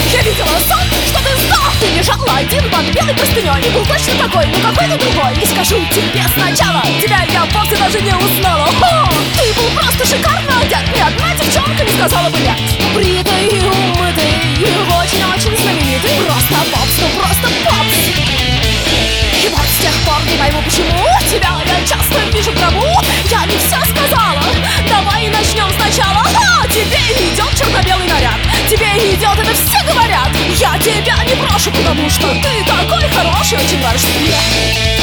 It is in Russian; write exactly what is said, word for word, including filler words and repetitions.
Я видела сон, что ты сдох. Ты лежал один под белой простыней и был точно такой, но какой-то другой. И скажу тебе сначала, тебя я вовсе даже не узнала. О, ты был просто шикарно одет. Ни одна девчонка не сказала бы нет. Бритый и умытый, и очень-очень знаменитый. Просто попс, ну просто попс. И вот с тех пор не пойму почему тебя я часто вижу в гробу. Я не все сказала, давай начнем сначала. А, тебе идет черно-белый наряд, тебе идет, это все говорят. Я тебя не брошу, потому что ты такой хороший, очень нравишься мне.